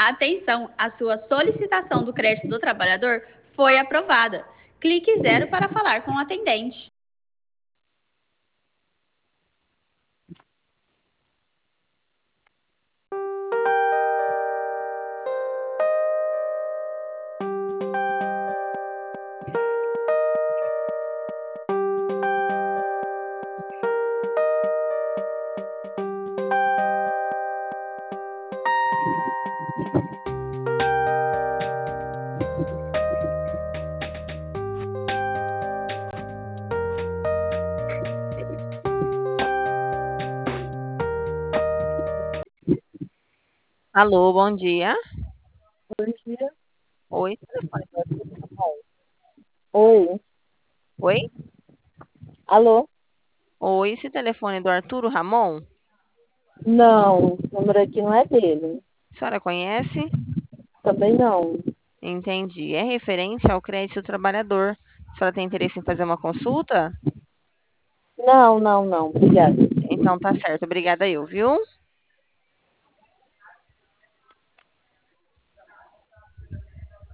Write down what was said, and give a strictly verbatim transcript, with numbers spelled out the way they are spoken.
Atenção, a sua solicitação do crédito do trabalhador foi aprovada. Clique zero para falar com o atendente. Alô, bom dia. Bom dia. Oi, telefone do Arthur Ramon. Oi. Oi? Alô? Oi, esse telefone do Arturo Ramon? Não, o número aqui não é dele. A senhora conhece? Também não. Entendi. É referente ao crédito do trabalhador. A senhora tem interesse em fazer uma consulta? Não, não, não. Obrigada. Então tá certo. Obrigada eu, viu?